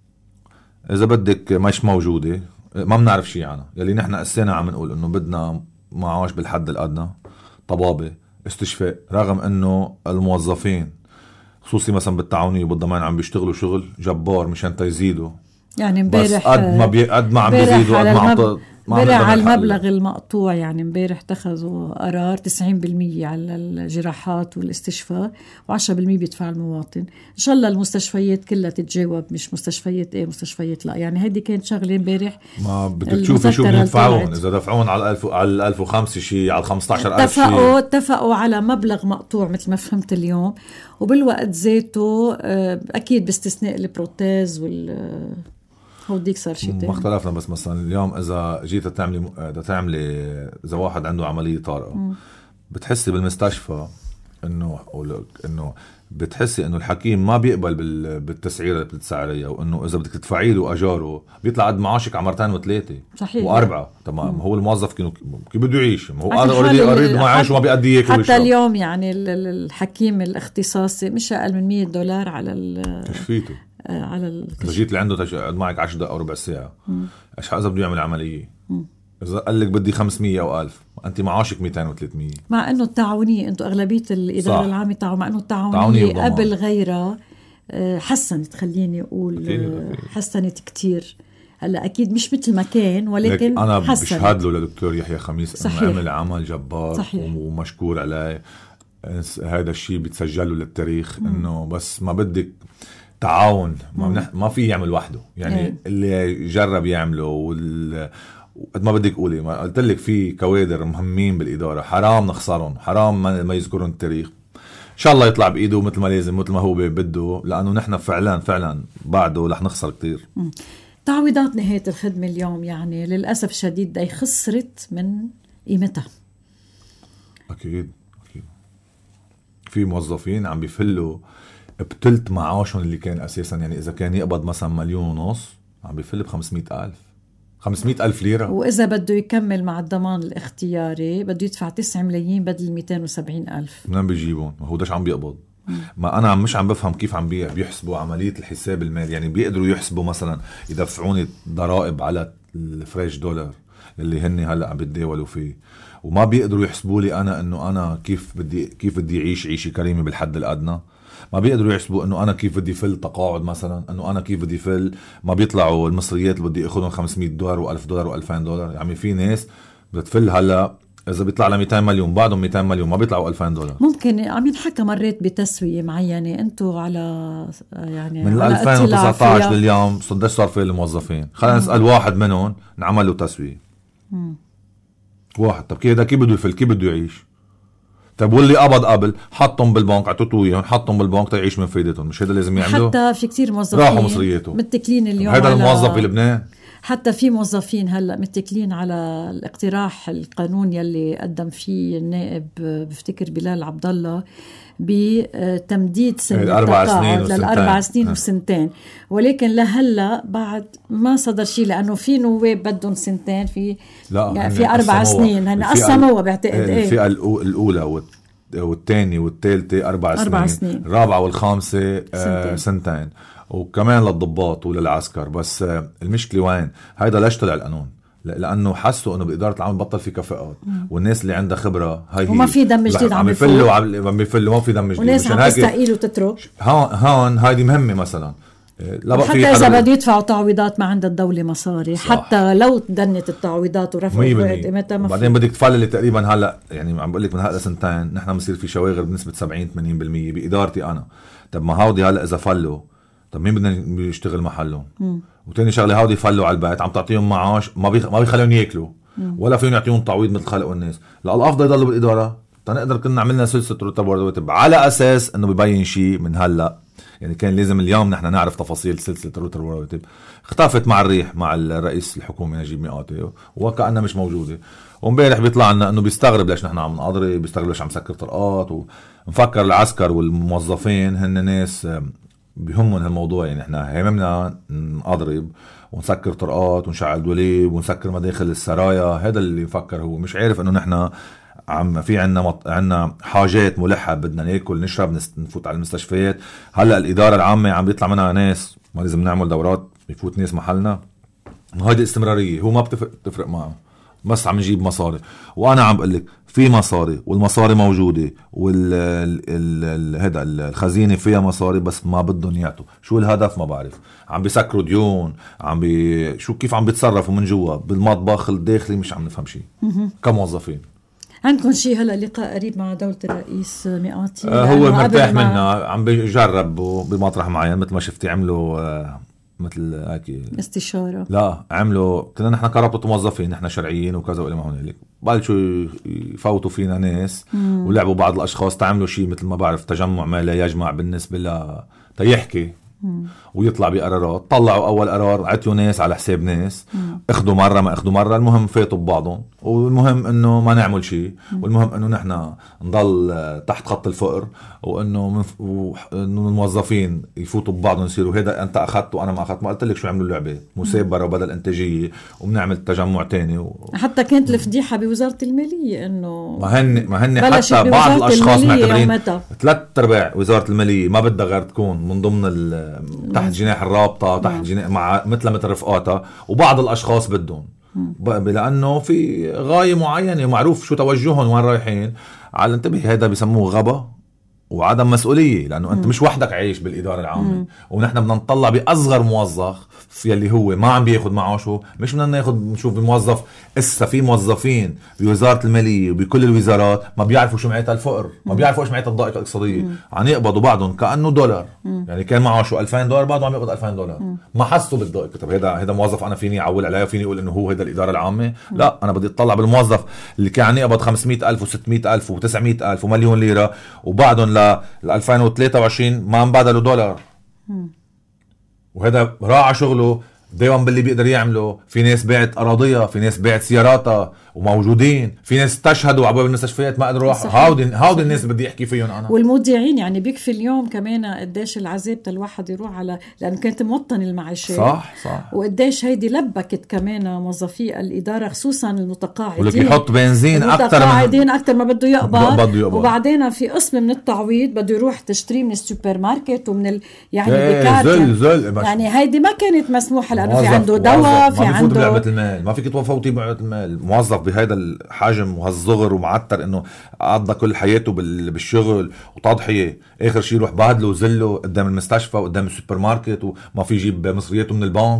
إذا بدك مش موجودة ما بنعرف شيء عنها يلي نحن قسينا عم نقول إنه بدنا معاش بالحد الأدنى طبابة استشفاء رغم انه الموظفين خصوصي مثلا بالتعاونية وبالضمان عم بيشتغلوا شغل جبار مشان تيزيدوا يعني امبارح قد ما بي قد ما عم بيزيدوا قد ما عم امبارح على المبلغ المقطوع يعني امبارح اتخذوا قرار تسعين بالمية على الجراحات والاستشفاء وعشرة بالمية بيدفع المواطن. ان شاء الله المستشفيات كلها تتجاوب مش مستشفيات ايه مستشفيات لا يعني هيدي كانت شغله امبارح ما بدك تشوفي شو بيدفعون اذا دفعون على الألف على الألف وخمسة شيء على خمسة عشر ألف شيء اتفقوا اتفقوا على مبلغ مقطوع مثل ما فهمت اليوم وبالوقت ذاته اكيد باستثناء البروتيز وال هوديك صار شيء تاني. ما اختلفنا بس مثلا اليوم اذا جيت تعملي اذا تعملي اذا واحد عنده عمليه طارئه بتحسي بالمستشفى انه انه بتحسي انه الحكيم ما بيقبل بالتسعيره اللي بتسعريها وانه اذا بدك تدفعي له اجاره بيطلع قد معاشك على مرتين وثلاثه صحيح واربعه تمام. هو الموظف كيف بده يعيش هو اوريدي اوريدي معاش وما بيقدر اياك حتى ويشرب. اليوم يعني الحكيم الاختصاصي مش اقل من مية دولار على تشفيته على إذا جيت لعنده تقعد معك عشر دقائق أو ربع ساعة إيش إذا بده يعمل عملية مم. إذا قال لك بدي خمسمية أو ألف أنت معاشك مئتين وثلاثمية مع إنه التعاونية أنتوا أغلبية الإدارة صح. العامة تعاون مع إنه التعاونية قبل غيرها حسنت خليني أقول حسنت كتير. هلا أكيد مش مثل ما كان ولكن أنا حسنت. بشهد له لدكتور يحيى خميس إنه عمل عمل جبار صحيح. ومشكور عليه. هذا الشيء بيتسجله للتاريخ مم. إنه بس ما بدك تعاون ما, ما في يعمل وحده يعني مم. اللي جرب يعمله وال... ما بدك قولي ما قلت لك في كوادر مهمين بالإدارة حرام نخسرهم حرام ما, ما يذكرون التاريخ. إن شاء الله يطلع بإيده مثل ما لازم مثل ما هو بده لأنه نحن فعلا فعلا بعده رح نخسر كتير. مم. تعويضات نهاية الخدمة اليوم يعني للأسف الشديد دي خسرت من قيمتها. أكيد أكيد في موظفين عم بيفلوا بتلت معاشهم اللي كان أساسا يعني إذا كان يقبض مثلا مليون ونص عم بيفل بخمسمائة ألف خمسمئة ألف ليرة. وإذا بده يكمل مع الضمان الاختياري بده يدفع تسعة ملايين بدل مئتين وسبعين ألف. منين بيجيبون؟ هو داش عم بيقبض. ما أنا مش عم بفهم كيف عم بيحسبوا عملية الحساب المالي. يعني بيقدروا يحسبوا مثلا يدفعوني ضرائب على الفريش دولار اللي هني هلأ عم بيتداولوا فيه، وما بيقدروا يحسبوا لي أنا إنه أنا كيف بدي كيف بدي أعيش عيشة كريمة بالحد الأدنى. ما بيقدروا يحسبوا إنه أنا كيف بدي فل تقاعد مثلا، إنه أنا كيف بدي فل. ما بيطلعوا المصريات اللي بدي أخذهم خمسمئة دولار وألف دولار وألفين دولار. يعني في ناس بتفل هلأ إذا بيطلع لها مئتين مليون بعدهم مئتين مليون ما بيطلعوا ألفين دولار. ممكن عم ينحكى مرات بتسوية معينة أنتوا على يعني من على ألفين وتسعة عشر لليوم صدق صار في الموظفين. خلينا نسأل واحد منهم نعمل له تسوية. مم. واحد طب كيف ده كيف بده يفل كيف بده يعيش؟ طب واللي قبض قبل حطهم بالبنك عطوه اياهم حطهم بالبنك تعيش من فايدتهم. مش هذا لازم يعملوا؟ حتى في كتير موظفين راحوا مصرياتهم متكلين اليوم هذا على الموظف بلبنان. حتى في موظفين هلا متكلين على الاقتراح القانون يلي قدم فيه النائب بفتكر بلال عبد الله بتمديد سن التقاعد للأربع سنين وسنتين، ولكن لهلا بعد ما صدر شيء لأنه في نواب بدهم سنتين في يعني في أربع سنين. هن قسموها بعتقد الفئة الأولى والثانية والثالثة أربع, أربع سنين, سنين. الرابعة والخامسة سنتين. سنتين وكمان للضباط وللعسكر. بس المشكلة وين؟ هيدا ليش طلع القانون؟ لأنه حسوا إنه بإدارة العمل بطل في كفاءات والناس اللي عندها خبرة هاي وما في دم جديد عم يفلوا عم يفلوا ما في دم جديد وناس عم تستقيل وتترك. هون هون هايدي مهمة مثلا. حتى إذا بده يدفعوا تعويضات ما عند الدولة مصاري صح. حتى لو دنت التعويضات ورفعوا قيمتها بعدين بدك تفللي تقريبا. هلا يعني عم بقول لك من هلا سنتين نحن بنصير في شواغر بنسبة سبعين ثمانين بالمية بإدارتي أنا. طب ما هودي هلا إذا فلوا طب مين بدنا يشتغل محلهم؟ وتاني شغله هودي فلوا على البيت عم تعطيهم معاش ما بيخ... ما بيخليهم ياكلوا ولا فيهم يعطيهم تعويض مثل خلقوا الناس. لا الافضل يضلوا بالاداره تنقدر كنا عملنا سلسله رتب ورواتب على اساس انه ببين شيء من هلا. يعني كان لازم اليوم نحن نعرف تفاصيل سلسله رتب ورواتب. اختفت مع الريح مع الرئيس الحكومه نجيب مئاتي وكأنها مش موجوده. وامبارح بيطلع لنا انه بيستغرب ليش نحن عم نقضي بيستغرب ليش عم سكر طرقات ومفكر العسكر والموظفين هن ناس بيهمهم هالموضوع. يعني احنا هممنا نضرب ونسكر طرقات ونشعل دوليب ونسكر مداخل السرايا. هذا اللي يفكر هو مش عارف انه نحن عم في عنا مط... عنا حاجات ملحة بدنا ناكل نشرب نفوت على المستشفيات. هلا الإدارة العامة عم بيطلع منها ناس ما لازم نعمل دورات بيفوت ناس محلنا. هذه استمرارية هو ما بتفرق تفرق معه بس عم نجيب مصاري. وانا عم بقول لك في مصاري والمصاري موجوده وال هذا الخزينه فيها مصاري بس ما بدهم يعطوا. شو الهدف ما بعرف. عم بيسكروا ديون عم بي شو كيف عم بيتصرفوا من جوا بالمطبخ الداخلي مش عم نفهم شيء كموظفين. عندكم شيء هلا لقاء قريب مع دولة الرئيس مئاتي؟ آه هو مرتاح مع... منا عم بيجرب بمطرح معين مثل ما شفتي عملوا آه مثل هيك استشارة. لا عملوا كنا نحن كرابطة موظفين نحن شرعيين وكذا وإلى ما هنالك. بلشوا يفوتوا فينا ناس مم. ولعبوا بعض الأشخاص تعملوا شيء مثل ما بعرف تجمع ما لا يجمع بالنسبة ل تيحكي مم. ويطلع بقرارات. طلعوا أول قرار عطيوا ناس على حساب ناس مم. اخدوا مرة ما اخدوا مرة. المهم فاتوا ببعضهم والمهم انه ما نعمل شيء والمهم انه نحن نضل تحت خط الفقر وانه منف... وانه الموظفين يفوتوا ببعضهم يصيروا هذا انت اخذت وانا ما اخذت. ما قلت لك شو عملوا اللعبة مسابرة وبدل انتاجية وبنعمل تجمع تاني و... حتى كانت الفضيحة بوزارة المالية انه ما هن ما هن حتى بعض الاشخاص معتبرين ثلاث ارباع وزارة المالية ما بدها غير تكون من ضمن ال... تحت جناح الرابطة تحت جناح مع مثل مثل رفقاتها وبعض الاشخاص بدهم لأنه في غاية معينة معروف شو توجههم وين رايحين. على انتبه هذا بيسموه غبا وعدم مسؤولية لأنه أنت مش وحدك عايش بالإدارة العامة ونحن بدنا نطلع بأصغر موظف يلي هو ما عم بياخد معاشه. مش بدنا ناخد نشوف بموظف إسا في موظفين بوزارة المالية وبكل الوزارات ما بيعرفوا شو معناتها الفقر ما بيعرفوا إيش معناتها الضائقة الاقتصادية. عم يقبضوا بعضهم كأنه دولار مم. يعني كان معاشه ألفين دولار بعده عم يقبض ألفين دولار مم. ما حسوا بالضائقة. طب هذا هذا موظف أنا فيني أعول عليه وفيني أقول إنه هو هذا الإدارة العامة مم. لا أنا بدي أطلع بالموظف اللي كان عم يقبض خمسمئة ألف وستمئة ألف وتسعمئة ألف ومليون ليرة وبعدهم ل ألفين وثلاثة وعشرين ما انبادلوا دولار مم. وهذا راعى شغله دايما باللي بيقدر يعمله. في ناس باعت أراضيها في ناس باعت سياراتها وموجودين، في ناس استشهدوا عباب المستشفيات ما قدروا يروحوا. هاودي هاودي الناس اللي بدي احكي فيهم انا. والمودعين يعني بيكفي اليوم كمان قديش العذاب الواحد يروح على، لأن كانت موطن المعيشة. صح صح. وقديش هيدي لبكت كمان موظفي الإدارة خصوصا المتقاعدين، ولك يحط بنزين أكتر المتقاعدين أكتر ما بده يقبض. يقبض. وبعدين في قسم من التعويض بده يروح تشتري من السوبر ماركت ومن ال... يعني ايه بكارت زل زل. يعني هيدي ما كانت مسموحة لأنه في عنده دواء، في عنده بلعبة المال، ما فيك تفوتي بلعبة المال. موظف بهذا الحجم وهالصغر ومعتر انه قضى كل حياته بالشغل وتضحية، اخر شيء يروح بهدله وزله قدام المستشفى وقدام السوبر ماركت وما في يجيب مصرياته من البنك.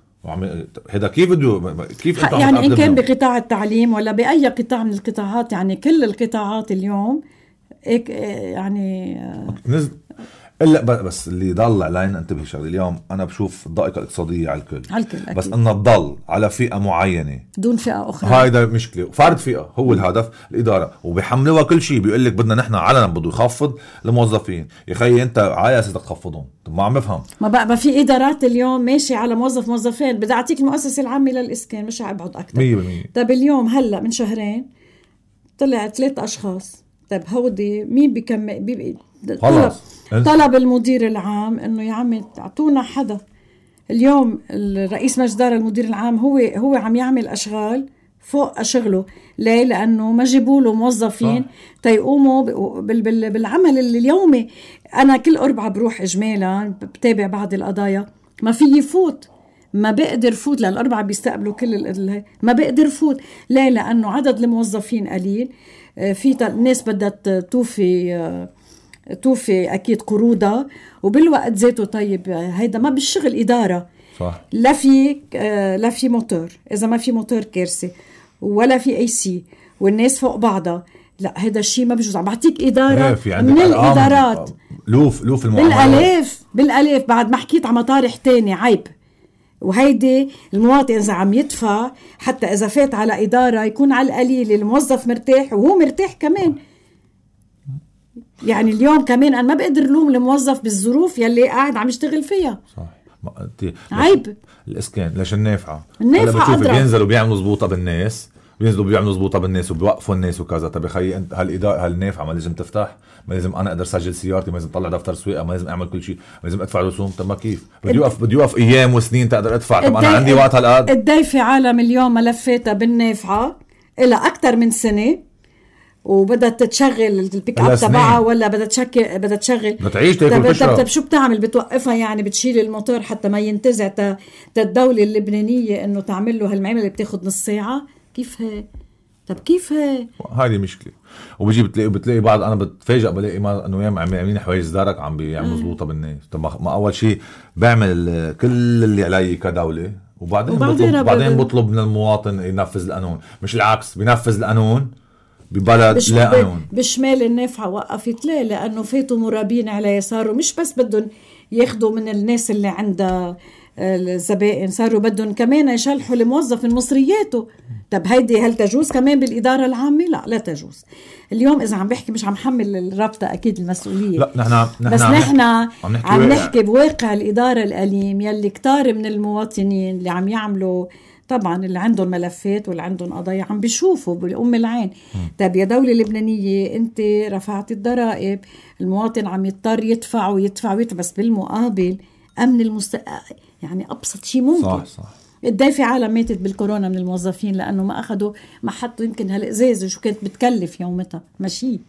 هذا كيف بده كيف انت يعني ان كان بقطاع التعليم ولا باي قطاع من القطاعات، يعني كل القطاعات اليوم يعني نزل. الا بس اللي ضل علينا انتبه شغله، اليوم انا بشوف الضائقه الاقتصاديه على الكل، على الكل أكيد. بس انها تضل على فئه معينه دون فئه اخرى، هايدا مشكله. فرد فئه هو الهدف الاداره، وبيحملوها كل شيء. بيقول لك بدنا نحن علنا بده يخفض الموظفين. يا خيي انت على اساس تخفضهم؟ طب ما عم بفهم. ما بقى في ادارات اليوم ماشي على موظف موظفين. بدي اعطيك المؤسسه العامه للاسكان، مش ابعد اكثر. مية بالمية. طب اليوم هلا من شهرين طلع ثلاث اشخاص. طب هودي مين بيكمل بي... طلب طلب المدير العام انه يا عمي اعطونا حدا. اليوم الرئيس مجلس الاداره المدير العام هو هو عم يعمل اشغال فوق شغله. ليه؟ لانه ما جيبوا له موظفين تيقوموا بال... بال... بالعمل اليومي. انا كل اربعه بروح اجمالا بتابع بعض القضايا، ما في يفوت، ما بقدر فوت، لأن الأربعة بيستقبلوا كل ال... ما بقدر فوت. ليه؟ لأنه عدد الموظفين قليل. في ناس بدها توفي توفي أكيد قروضها، وبالوقت ذاته طيب هيدا ما بالشغل إدارة. صح. لا في لا في موتور، إذا ما في موتور كارثة، ولا في أي سي، والناس فوق بعضها. لا هذا الشيء ما بيجوز. عم بعطيك إدارة من الإدارات لوف لوف المعاملات بالألاف بالألاف. بعد ما حكيت على مطارح تاني عيب. وهيدي المواطن إذا عم يدفع، حتى إذا فات على إدارة يكون على القليل الموظف مرتاح وهو مرتاح كمان. يعني اليوم كمان أنا ما بقدر لوم الموظف بالظروف يلي قاعد عم يشتغل فيها. صح. عيب. الإسكان ليش النافعة النافعة أدرى. بينزلوا بيعملوا زبوطة بالناس، بينزلوا بيعملوا زبوطة بالناس وبيوقفوا الناس وكذا. طب خيي انت هالإدارة هالنافعة ما لازم تفتح؟ ما لازم انا اقدر سجل سيارتي؟ ما لازم اطلع دفتر سواقه؟ ما لازم اعمل كل شيء؟ ما لازم ادفع رسوم؟ طب ما كيف بدي يوقف بدي يوقف ايام وسنين تقدر ادفع؟ طب انا عندي وقت هالقد؟ الداي في عالم اليوم ملفاتها بالنافعه إلى اكثر من سنه، وبدها تشغل البيك اب تبعها ولا بدها تشكل بدها تشغل بتعيش تاكل تشرب. طب شو بتعمل؟ بتوقفها يعني بتشيل الموتور حتى ما ينتزع الدوله اللبنانيه انه تعمل له هالمعامله اللي بتاخذ نص ساعه؟ كيف هي؟ طب كيف هي؟ هذه مشكله. وبيجي بتلاقي بتلاقي بعض، انا بتفاجئ بلاقي ما انه ياما عم يعملين حوايج دارك عم بيعملوا زبوطه بالناس. طب ما اول شيء بعمل كل اللي علي كدوله، وبعدين وبعدين بطلب, بعدين بطلب من المواطن ينفذ القانون، مش العكس. بينفذ القانون ببلد لا قانون. بشمال النافعه وقفت ليه؟ لانه فاتوا مرابين على يساره، مش بس بدهم ياخذوا من الناس اللي عندها الزبائن، صاروا بدهم كمان يشلحوا الموظف من مصرياته. طب هيدي هل تجوز كمان بالإدارة العامة؟ لا لا تجوز. اليوم إذا عم بحكي مش عم حمل الرابطة أكيد المسؤولية، لا نحن بس نحن عم نحكي, عم نحكي بواقع الإدارة الأليم يلي كتار من المواطنين اللي عم يعملوا، طبعا اللي عندهم ملفات واللي عندهم قضايا عم بيشوفوا بالأم العين. طب يا دولة لبنانية أنت رفعت الضرائب، المواطن عم يضطر يدفع ويدفع ويدفع، بس بالمقابل أمن المست... يعني أبسط شيء ممكن. صح صح. قدي في عالم ماتت بالكورونا من الموظفين لأنه ما أخذوا ما حطوا يمكن هالإزازة شو كانت بتكلف يومتها ماشي.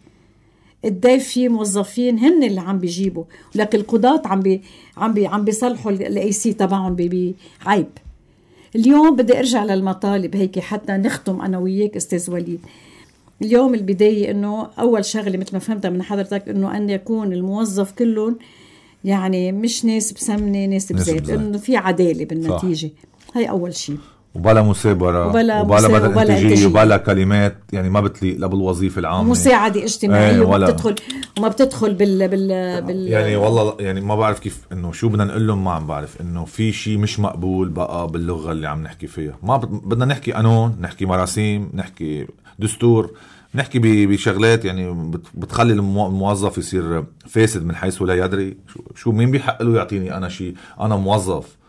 قدي في موظفين هن اللي عم بيجيبوا، لكن القضاة عم بي عم بي عم بيصلحوا الاي سي تبعهم بعيب. اليوم بدي ارجع للمطالب هيك حتى نختم انا وياك استاذ وليد. اليوم البداية انه اول شغله مثل ما فهمتها من حضرتك انه ان يكون الموظف كلهم يعني مش ناس بسمنه ناس بزيت، انه في عداله بالنتيجه. صح. هاي اول شيء، وبلا مسابرة وبلا وبلا بدل انتاجية وبلا كلمات يعني ما بتليق لا بالوظيفة العامة، مساعدة اجتماعية. وما بتدخل وما بتدخل بال بال, بال يعني والله يعني ما بعرف كيف انه شو بدنا نقول لهم. ما عم بعرف انه في شيء مش مقبول بقى باللغة اللي عم نحكي فيها. ما بدنا نحكي قانون، نحكي مراسيم، نحكي دستور، نحكي بشغلات يعني بتخلي الموظف يصير فاسد من حيث لا يدري. شو مين بيحق له يعطيني انا شيء؟ انا موظف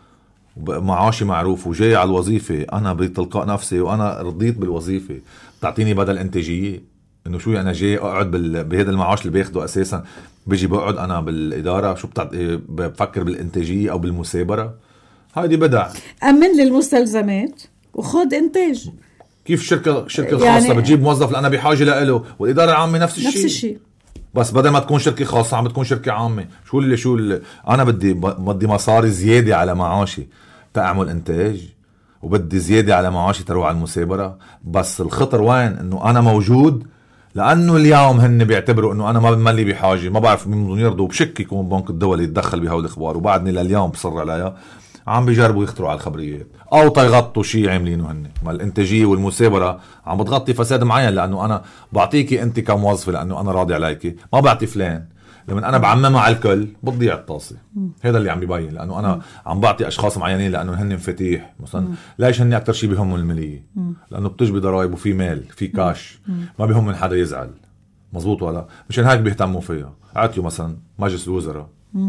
معاشي معروف وجاي على الوظيفة أنا بتلقاء نفسي وأنا رضيت بالوظيفة، تعطيني بدل إنتاجية؟ إنه شو أنا جاي أقعد بال... بهذا المعاش اللي بياخده أساسا بيجي بقعد أنا بالإدارة شو بتعط... بفكر بالإنتاجية أو بالمثابرة؟ هذه بدع. أمن للمستلزمات وخد إنتاج. كيف شركة شركة يعني خاصة بتجيب موظف لأنا بحاجة له، والإدارة العامة نفس الشيء نفس الشيء، بس بدل ما تكون شركة خاصة عم بتكون شركة عامة. شو اللي شو اللي أنا بدي بدي مصاري زيادة على معاشي تعمل إنتاج، وبدي زيادة على معاشي تروح على المثابرة. بس الخطر وين؟ إنه أنا موجود لأنه اليوم هن بيعتبروا إنه أنا ما بملي بحاجة، ما بعرف مين بدهم يرضوا، بشك يكون بنك الدولي يتدخل بهول الأخبار، وبعدني لليوم بصر عليها عم بيجربوا يخطروا على الخبريات او تيغطوا شيء عاملينه هن. ما الانتاجيه والمثابره عم بتغطي فساد معين، لانه انا بعطيكي انت كموظفه لانه انا راضي عليكي، ما بعطي فلان. لما انا بعممها على الكل بتضيع الطاسه. هذا اللي عم بيبين، لانه انا عم بعطي اشخاص معينين لانه هن مفاتيح مثلا. ليش هن اكثر شيء بهم الماليه؟ لانه بتجبي ضرائب وفي مال في كاش، ما بهم من حدا يزعل. مزبوط ولا مشان هيك بيهتموا فيها. عطيوا مثلا مجلس الوزراء،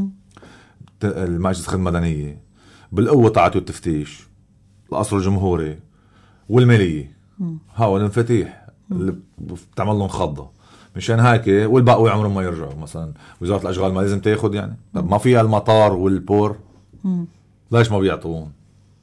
المجلس الخدمه المدنيه بالقوة تعطوا التفتيش، القصر الجمهوري والمالية، هاو المفاتيح اللي بتعمل لهم خضة. مشان هيك والباقي عمرهم ما يرجعوا. مثلا وزارة الأشغال ما لازم تاخد يعني؟ طب ما فيها المطار والبور، ليش ما بيعطوون؟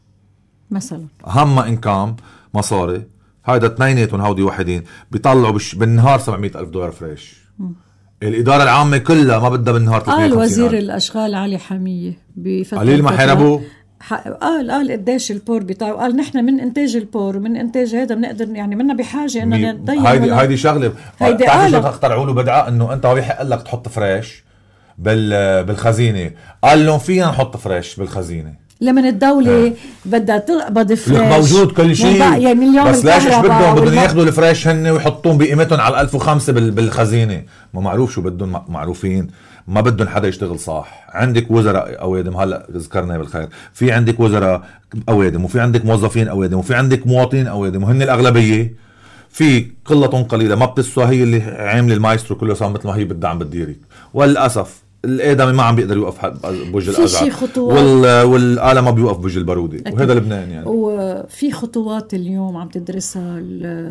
مثلا هم إنكام مصاري هيدا اثنيناتهم هودي واحدين بيطلعوا بش بالنهار سبعمية ألف دولار فريش. الإدارة العامة كلها ما بدها بالنهار ثلاثمية وخمسين ألف. قال وزير الأشغال علي حمية قليل ما حاربوا. قال قال قديش البور بتاعه، قال نحن من إنتاج البور ومن إنتاج هذا بنقدر يعني منا بحاجة إننا نضيع. هيدي هيدي شغلة. هيدي تعرف شو اخترعوا له بدعة؟ إنه أنت بيحق لك تحط فريش بال بالخزينة. قال لهم فينا نحط فريش بالخزينة لمن الدولة اه. بدها تقبض فريش موجود كل شيء، يعني بس ليش ايش بدهم بدهم ياخذوا الفريش هن ويحطون بقيمتهم على ألف وخمسة بالخزينة؟ ما معروف شو بدهم، معروفين ما بدهم حدا يشتغل صح. عندك وزراء اوادم، هلا ذكرنا بالخير، في عندك وزراء اوادم وفي عندك موظفين اوادم وفي عندك مواطنين اوادم، وهن الاغلبيه. في قله قليله ما بتسوى هي اللي عامله المايسترو كله صار مثل ما هي بدها عم بتديرك. وللاسف الادمي ما عم بيقدر يوقف بوجه الازرق، وال والآلة ما بيوقف بوجه البارودي. وهذا لبنان يعني. وفي خطوات اليوم عم تدرسها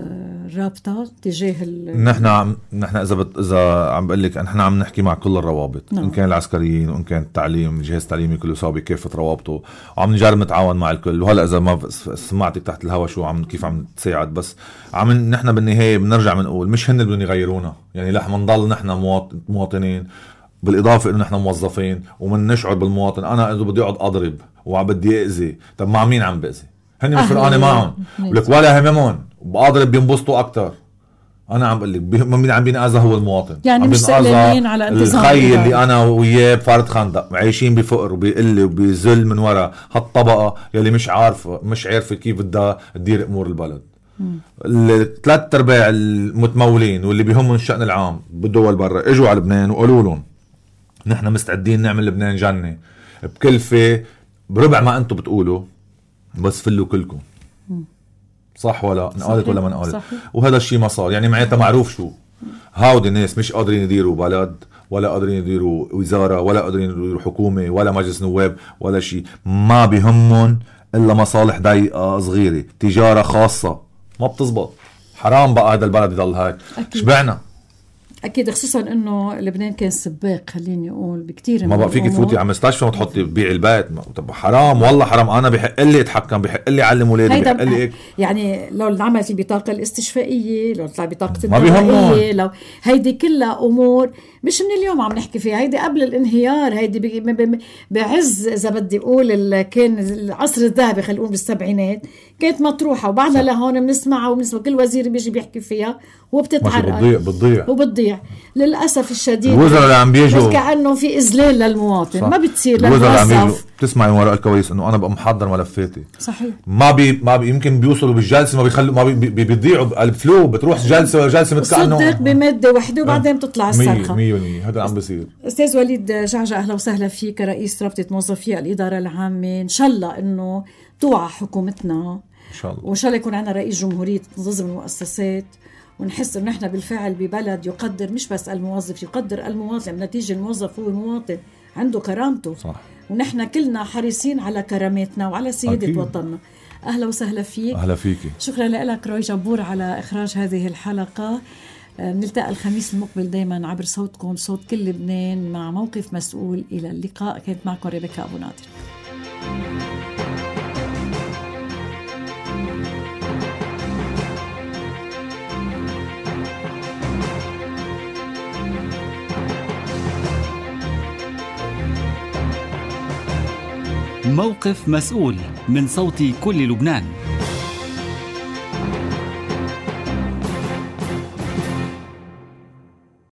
الرابطه تجاه نحن عم نحن اذا بت... اذا عم بقول لك نحن عم نحكي مع كل الروابط، نعم. ان كان العسكريين وان كان التعليم، الجهاز التعليمي كله سوا بكافه روابطه، وعم نجرب نتعاون مع الكل. وهلا اذا ما سمعتك تحت الهوا شو عم كيف عم تساعد، بس عم نحن بالنهايه بنرجع بنقول مش هن اللي بدهم يغيرونا يعني. رح نضل نحن مواطن... مواطنين، بالإضافة إنه نحن موظفين ومن نشعر بالمواطن. أنا إذا بدي أقعد أضرب وعبدي أذي، طب مع مين عم بأذي؟ هني مش فرقانة معهم ولك ولا هممون، وبأضرب بينبسطوا أكتر. أنا عم بقول لك مين عم بينأذى هو المواطن، يعني مش سألانين على انتظام الخي اللي أنا وياه بفارد خندق عايشين بفقر وبقل وبذل من وراء هالطبقة يلي مش عارفة مش عارفة كيف بدها تدير أمور البلد. الثلاث أرباع المتمولين واللي بيهمهم الشأن العام بالدول برا اجوا على لبنان وقالوا لهم نحن مستعدين نعمل لبنان جنة بكلفة بربع ما أنتم بتقولوا، بس فلوا كلكم. صح ولا نقالت ولا ما نقالت؟ وهذا الشيء ما صار يعني. معناتها معروف شو هاودي الناس مش قادرين يديروا بلد ولا قادرين يديروا وزارة ولا قادرين يديروا حكومة ولا مجلس نواب ولا شيء. ما بيهمهم إلا مصالح ضيقة صغيرة، تجارة خاصة ما بتزبط. حرام بقى هذا البلد يضل هيك. شبعنا أكيد، خصوصا إنه لبنان كان سباق خليني أقول بكتير. ما بقى فيك تفوتي على مستشفى وتحطي بيع البيت. طب حرام والله حرام. أنا بحق لي أتحكم، بحق لي أعلم أولادي، بحق لي يعني لو عملت البطاقة الاستشفائية، لو طلع بطاقة الدوائية، لو هيدي كلها أمور مش من اليوم عم نحكي فيها. هيدي قبل الانهيار، هيدي بعز إذا بدي أقول كان العصر الذهبي خلينا نقول بالسبعينات كانت مطروحة، وبعدها لهون بنسمعها وبنسمع كل وزير بيجي بيحكي فيها وبتتحرق بتضيع بتضيع وبتضيع للأسف الشديد. الوزراء اللي عم بيجوا كأنه في إذلال للمواطن. صح. ما بتصير الوزراء اللي عم بيجوا بتسمعي وراء الكواليس إنه أنا بقى محضر ملفاتي. صحيح. ما بي ما بي يمكن بيوصلوا بالجلسة ما بيخلوا ما بي بي بيضيعوا الفلو، بتروح جلسة ولا جلسة متكأنه صدق بمادة واحدة وبعدين بتطلع الصرخة. مية مية هذا عم بيصير. أستاذ وليد جعجع، أهلا وسهلا فيك رئيس رابطة موظفي الإدارة العامة. إن شاء الله إنه توعى حكومتنا إن شاء الله، وإن شاء الله يكون عنا رئيس جمهورية تنظم المؤسسات، ونحس إنه إحنا بالفعل ببلد يقدر مش بس الموظف، يقدر المواطن. نتيجة الموظف هو مواطن عنده كرامته. صح. ونحن كلنا حريصين على كرامتنا وعلى سيادة أكيد. وطننا. أهلا وسهلا فيك. أهلا فيكي. شكرا لك روي جبور على إخراج هذه الحلقة. نلتقى الخميس المقبل دايما عبر صوتكم صوت كل لبنان مع موقف مسؤول. إلى اللقاء. كانت معكم ريبيكا أبو ناطر. موقف مسؤول من صوت كل لبنان.